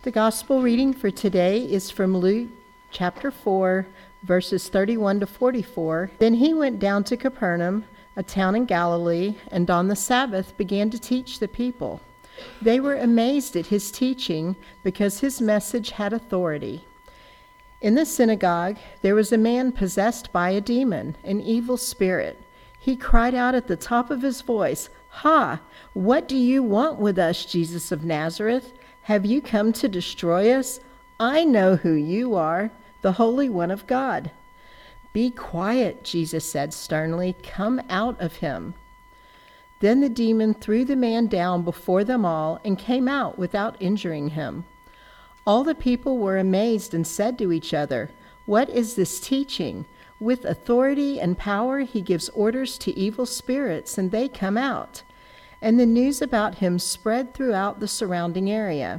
The gospel reading for today is from Luke chapter 4, verses 31 to 44. Then he went down to Capernaum, a town in Galilee, and on the Sabbath began to teach the people. They were amazed at his teaching because his message had authority. In the synagogue, there was a man possessed by a demon, an evil spirit. He cried out at the top of his voice, "Ha! What do you want with us, Jesus of Nazareth? Have you come to destroy us? I know who you are, the Holy One of God." "Be quiet," Jesus said sternly. "Come out of him." Then the demon threw the man down before them all and came out without injuring him. All the people were amazed and said to each other, "What is this teaching? With authority and power he gives orders to evil spirits, and they come out." And the news about him spread throughout the surrounding area.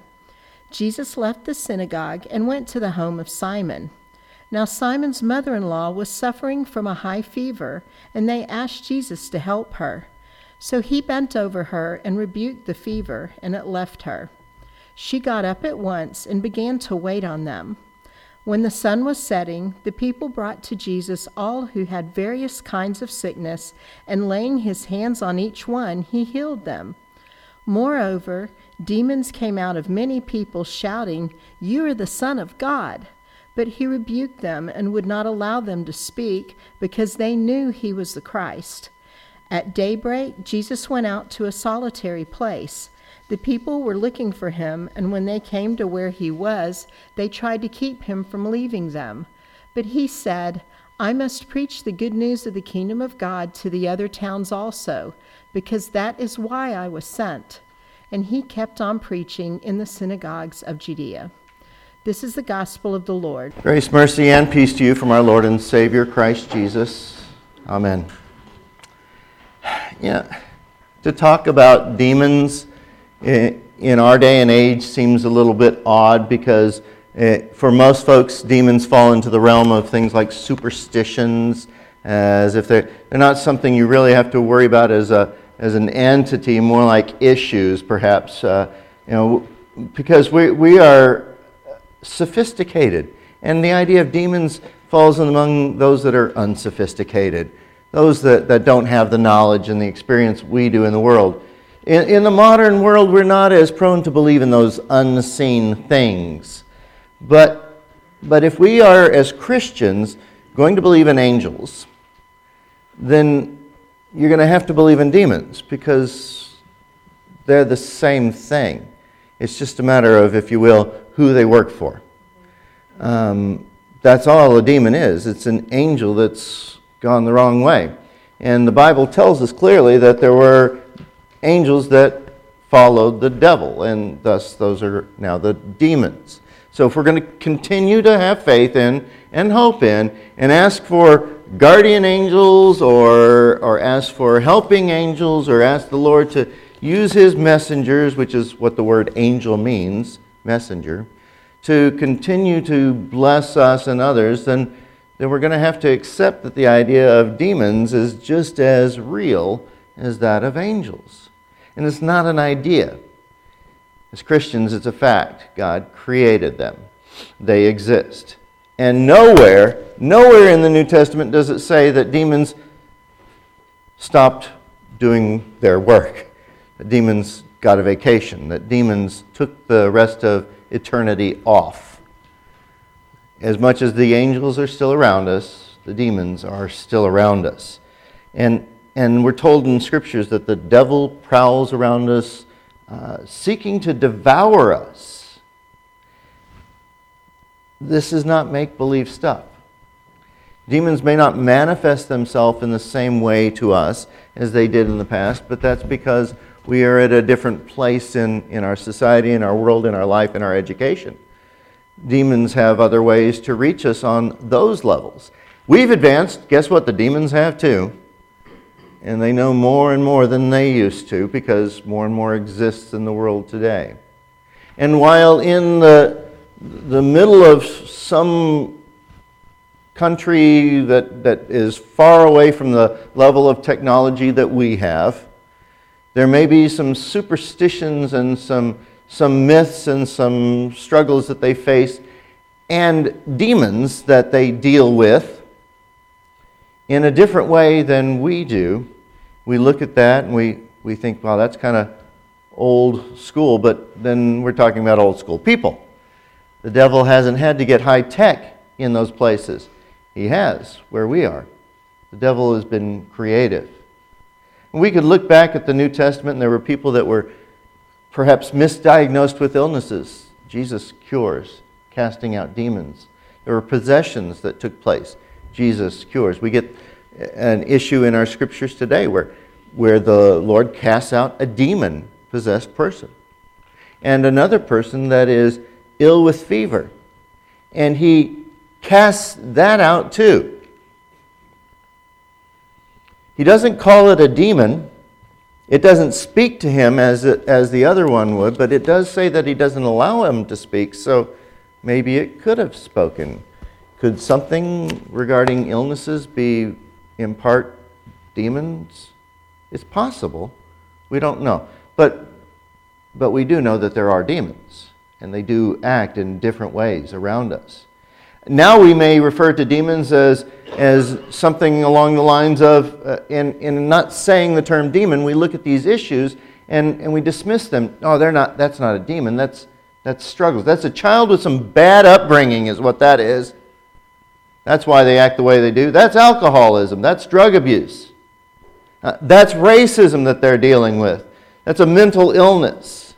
Jesus left the synagogue and went to the home of Simon. Now Simon's mother-in-law was suffering from a high fever, and they asked Jesus to help her. So he bent over her and rebuked the fever, and it left her. She got up at once and began to wait on them. When the sun was setting, the people brought to Jesus all who had various kinds of sickness, and laying his hands on each one, he healed them. Moreover, demons came out of many people shouting, "You are the Son of God." But he rebuked them and would not allow them to speak, because they knew he was the Christ. At daybreak, Jesus went out to a solitary place. The people were looking for him, and when they came to where he was, they tried to keep him from leaving them. But he said, "I must preach the good news of the kingdom of God to the other towns also, because that is why I was sent." And he kept on preaching in the synagogues of Judea. This is the gospel of the Lord. Grace, mercy, and peace to you from our Lord and Savior, Christ Jesus. Amen. To talk about demons in our day and age seems a little bit odd because for most folks, demons fall into the realm of things like superstitions, as if they're not something you really have to worry about as an entity, more like issues, perhaps. Because we are sophisticated, and the idea of demons falls among those that are unsophisticated, those that don't have the knowledge and the experience we do in the world. In the modern world, we're not as prone to believe in those unseen things. But if we are, as Christians, going to believe in angels, then you're going to have to believe in demons, because they're the same thing. It's just a matter of, if you will, who they work for. That's all a demon is. It's an angel that's gone the wrong way. And the Bible tells us clearly that there were angels that followed the devil, and thus those are now the demons. So if we're going to continue to have faith in and hope in and ask for guardian angels or ask for helping angels or ask the Lord to use his messengers, which is what the word angel means, messenger, to continue to bless us and others, then we're going to have to accept that the idea of demons is just as real as that of angels. And it's not an idea. As Christians, it's a fact. God created them. They exist. And nowhere in the New Testament does it say that demons stopped doing their work, that demons got a vacation, that demons took the rest of eternity off. As much as the angels are still around us, the demons are still around us. And we're told in Scriptures that the devil prowls around us, seeking to devour us. This is not make-believe stuff. Demons may not manifest themselves in the same way to us as they did in the past, but that's because we are at a different place in our society, in our world, in our life, in our education. Demons have other ways to reach us on those levels. We've advanced. Guess what? The demons have too. And they know more and more than they used to, because more and more exists in the world today. And while in the middle of some country that is far away from the level of technology that we have, there may be some superstitions and some some myths and some struggles that they face, and demons that they deal with in a different way than we do. We look at that and we think, wow, that's kind of old school, but then we're talking about old school people. The devil hasn't had to get high tech in those places. He has, where we are. The devil has been creative. And we could look back at the New Testament and there were people that were perhaps misdiagnosed with illnesses. Jesus cures, casting out demons. There were possessions that took place. Jesus cures. We get an issue in our scriptures today where the Lord casts out a demon-possessed person. And another person that is ill with fever. And he casts that out too. He doesn't call it a demon. It doesn't speak to him as the other one would, but it does say that he doesn't allow him to speak, so maybe it could have spoken. Could something regarding illnesses be in part demons? It's possible. We don't know. But we do know that there are demons, and they do act in different ways around us. Now we may refer to demons as something along the lines of, in not saying the term demon, we look at these issues and we dismiss them. Oh, that's not a demon, that's struggles. That's a child with some bad upbringing is what that is. That's why they act the way they do. That's alcoholism, that's drug abuse. That's racism that they're dealing with. That's a mental illness.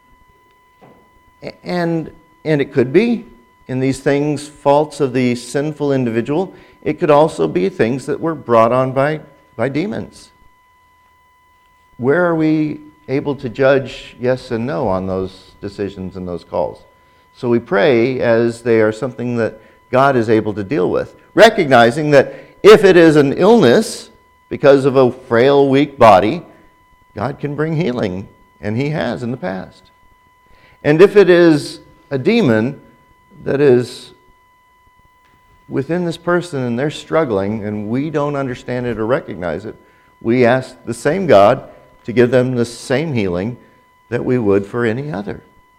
And it could be, in these things, faults of the sinful individual. It could also be things that were brought on by demons. Where are we able to judge yes and no on those decisions and those calls? So we pray as they are something that God is able to deal with, recognizing that if it is an illness because of a frail, weak body, God can bring healing, and He has in the past. And if it is a demon that is within this person and they're struggling and we don't understand it or recognize it, we ask the same God to give them the same healing that we would for any other.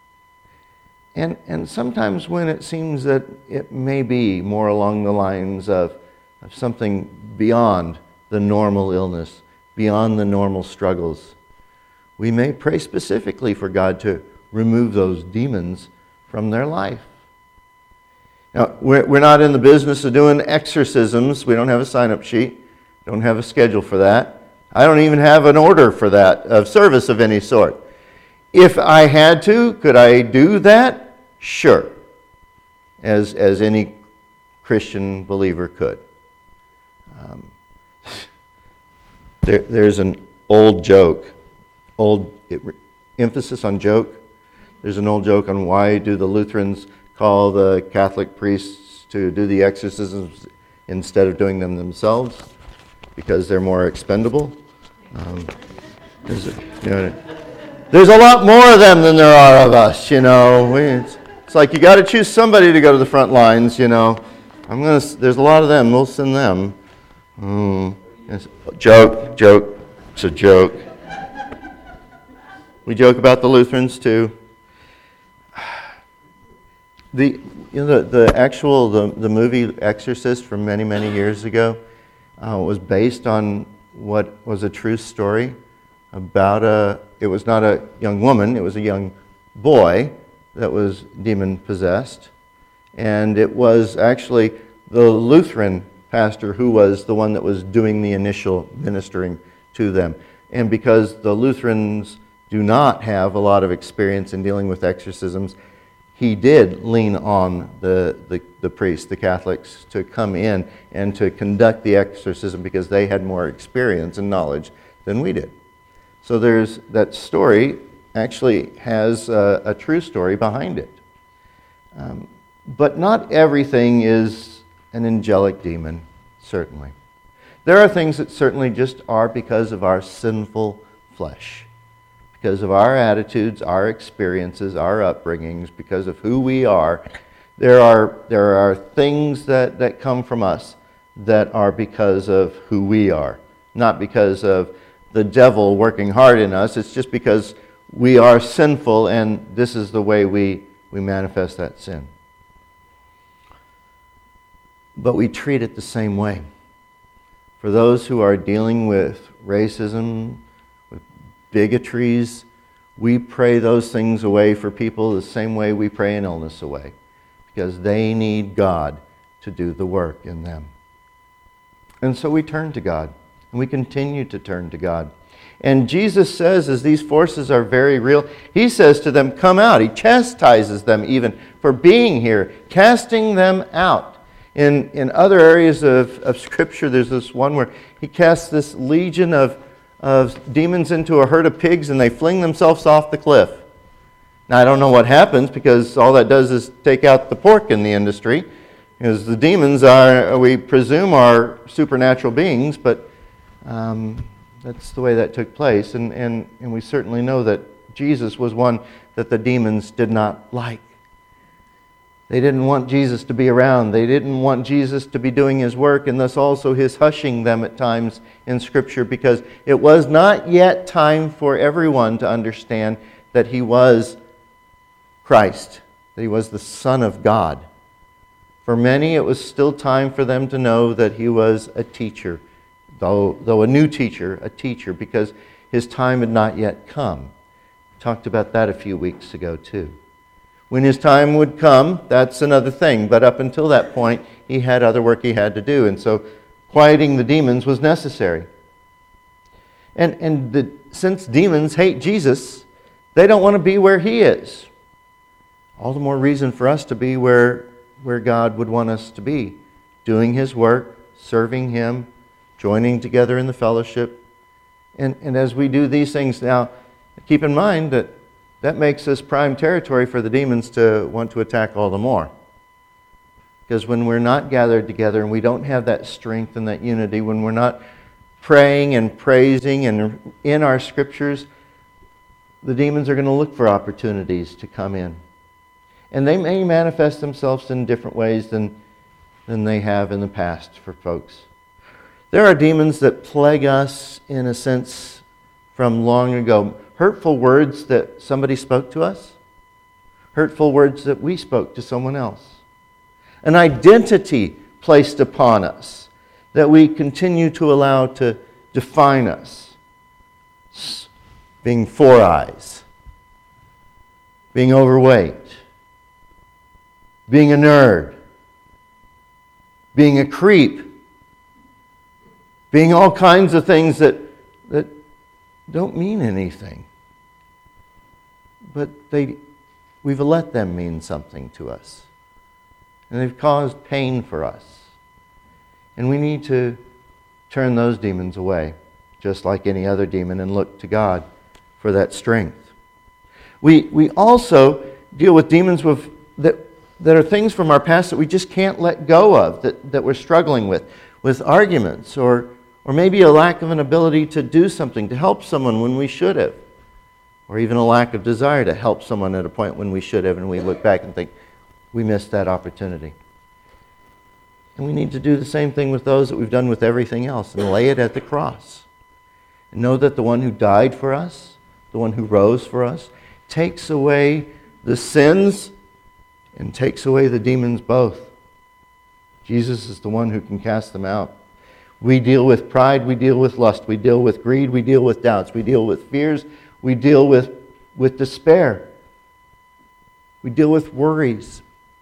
And sometimes when it seems that it may be more along the lines of something beyond the normal illness, beyond the normal struggles, we may pray specifically for God to remove those demons from their life. Now, we're not in the business of doing exorcisms. We don't have a sign-up sheet. Don't have a schedule for that. I don't even have an order for that, of service of any sort. If I had to, could I do that? Sure. As any Christian believer could. There's an old joke, emphasis on joke. There's an old joke on why do the Lutherans call the Catholic priests to do the exorcisms instead of doing them themselves, because they're more expendable. There's a lot more of them than there are of us, It's like you got to choose somebody to go to the front lines, There's a lot of them. We'll send them. Joke. It's a joke. We joke about the Lutherans too. The movie Exorcist from many years ago was based on what was a true story about it was not a young woman, it was a young boy that was demon possessed, and it was actually the Lutheran pastor who was the one that was doing the initial ministering to them. And because the Lutherans do not have a lot of experience in dealing with exorcisms, he did lean on the priests, the Catholics, to come in and to conduct the exorcism because they had more experience and knowledge than we did. So there's that story actually has a true story behind it. But not everything is an angelic demon, certainly. There are things that certainly just are because of our sinful flesh. Because of our attitudes, our experiences, our upbringings, because of who we are, there are things that come from us that are because of who we are, not because of the devil working hard in us. It's just because we are sinful, and this is the way we manifest that sin. But we treat it the same way. For those who are dealing with racism, with bigotries, we pray those things away for people the same way we pray an illness away, because they need God to do the work in them. And so we turn to God, and we continue to turn to God. And Jesus says, as these forces are very real, He says to them, come out. He chastises them even for being here, casting them out. In other areas of Scripture, there's this one where He casts this legion of demons into a herd of pigs, and they fling themselves off the cliff. Now, I don't know what happens, because all that does is take out the pork in the industry, because the demons are, we presume, are supernatural beings, but that's the way that took place. And we certainly know that Jesus was one that the demons did not like. They didn't want Jesus to be around. They didn't want Jesus to be doing His work, and thus also His hushing them at times in Scripture, because it was not yet time for everyone to understand that He was Christ, that He was the Son of God. For many, it was still time for them to know that He was a teacher, though a new teacher, a teacher, because His time had not yet come. We talked about that a few weeks ago too. When His time would come, that's another thing. But up until that point, He had other work He had to do. And so quieting the demons was necessary. Since demons hate Jesus, they don't want to be where He is. All the more reason for us to be where God would want us to be. Doing His work, serving Him, joining together in the fellowship. And as we do these things now, keep in mind that makes us prime territory for the demons to want to attack all the more. Because when we're not gathered together and we don't have that strength and that unity, when we're not praying and praising and in our Scriptures, the demons are going to look for opportunities to come in. And they may manifest themselves in different ways than they have in the past for folks. There are demons that plague us, in a sense, from long ago. Hurtful words that somebody spoke to us. Hurtful words that we spoke to someone else. An identity placed upon us that we continue to allow to define us. Being four eyes. Being overweight. Being a nerd. Being a creep. Being all kinds of things that don't mean anything. But we've let them mean something to us. And they've caused pain for us. And we need to turn those demons away, just like any other demon, and look to God for that strength. We also deal with demons that are things from our past that we just can't let go of, that we're struggling with arguments, or maybe a lack of an ability to do something, to help someone when we should have. Or even a lack of desire to help someone at a point when we should have, and we look back and think, we missed that opportunity. And we need to do the same thing with those that we've done with everything else, and lay it at the cross. And know that the one who died for us, the one who rose for us, takes away the sins and takes away the demons both. Jesus is the one who can cast them out. We deal with pride, we deal with lust, we deal with greed, we deal with doubts, we deal with fears, we deal with despair. We deal with worries.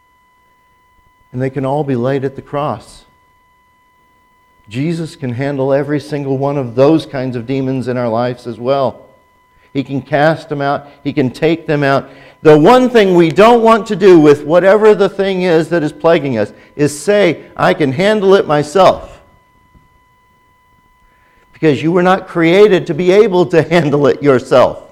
And they can all be laid at the cross. Jesus can handle every single one of those kinds of demons in our lives as well. He can cast them out. He can take them out. The one thing we don't want to do with whatever the thing is that is plaguing us is say, I can handle it myself. Because you were not created to be able to handle it yourself.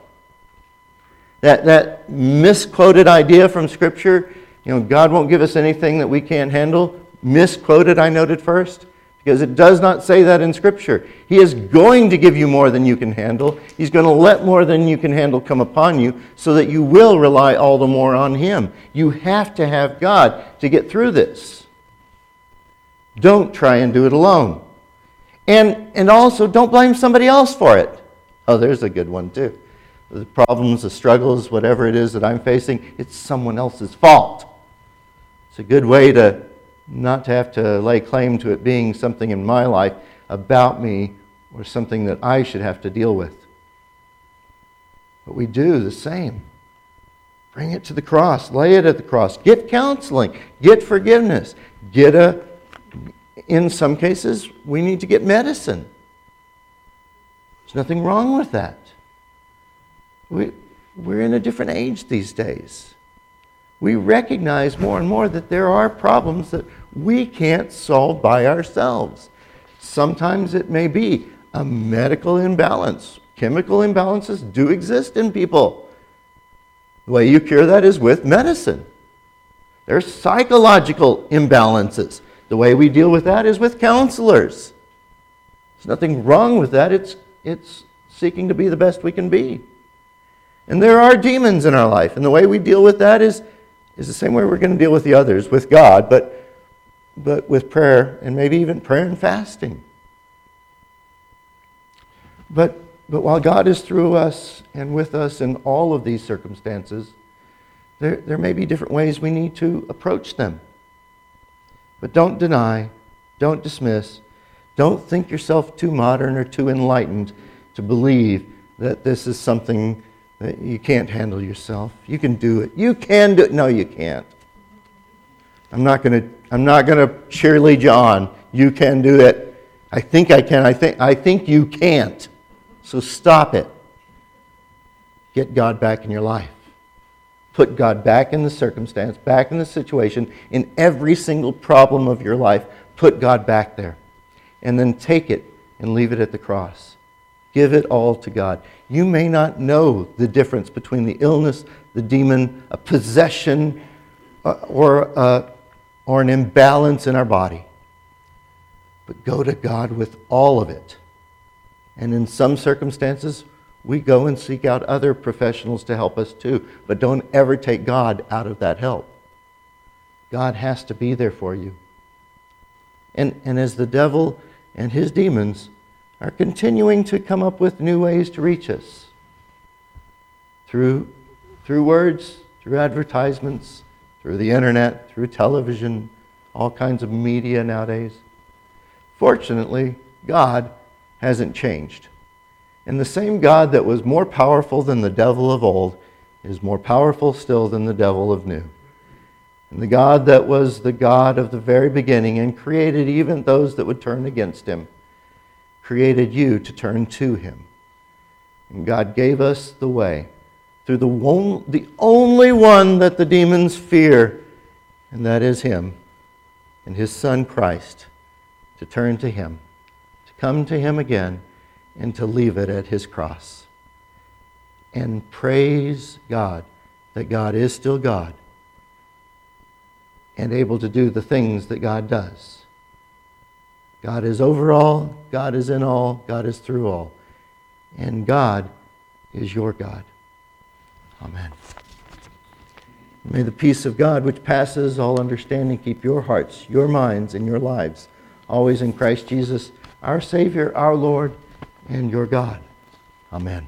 That misquoted idea from Scripture, God won't give us anything that we can't handle. Misquoted, I noted first, because it does not say that in Scripture. He is going to give you more than you can handle. He's going to let more than you can handle come upon you so that you will rely all the more on Him. You have to have God to get through this. Don't try and do it alone. And also, don't blame somebody else for it. Oh, there's a good one too. the problems, the struggles, whatever it is that I'm facing, it's someone else's fault. It's a good way to not to have to lay claim to it being something in my life about me or something that I should have to deal with. But we do the same. Bring it to the cross. Lay it at the cross. Get counseling. Get forgiveness. In some cases, we need to get medicine. There's nothing wrong with that. We're in a different age these days. We recognize more and more that there are problems that we can't solve by ourselves. Sometimes it may be a medical imbalance. Chemical imbalances do exist in people. The way you cure that is with medicine. There's psychological imbalances. The way we deal with that is with counselors. There's nothing wrong with that. It's seeking to be the best we can be. And there are demons in our life, and the way we deal with that is the same way we're going to deal with the others, with God, but with prayer, and maybe even prayer and fasting. But while God is through us and with us in all of these circumstances, there may be different ways we need to approach them. But don't deny, don't dismiss, don't think yourself too modern or too enlightened to believe that this is something that you can't handle yourself. You can do it. You can do it. No, you can't. I'm not going to cheerlead you on. You can do it. I think I can. I think you can't. So stop it. Get God back in your life. Put God back in the circumstance, back in the situation, in every single problem of your life. Put God back there. And then take it and leave it at the cross. Give it all to God. You may not know the difference between the illness, the demon, a possession, or an imbalance in our body. But go to God with all of it. And in some circumstances, we go and seek out other professionals to help us too. But don't ever take God out of that help. God has to be there for you. And as the devil and his demons are continuing to come up with new ways to reach us, through words, through advertisements, through the internet, through television, all kinds of media nowadays. Fortunately, God hasn't changed. And the same God that was more powerful than the devil of old is more powerful still than the devil of new. And the God that was the God of the very beginning and created even those that would turn against him, created you to turn to him. And God gave us the way through the only one that the demons fear, and that is him and his son Christ, to turn to him, to come to him again, and to leave it at his cross. And praise God that God is still God and able to do the things that God does. God is over all, God is in all, God is through all. And God is your God. Amen. May the peace of God, which passes all understanding, keep your hearts, your minds, and your lives always in Christ Jesus, our Savior, our Lord, and your God. Amen.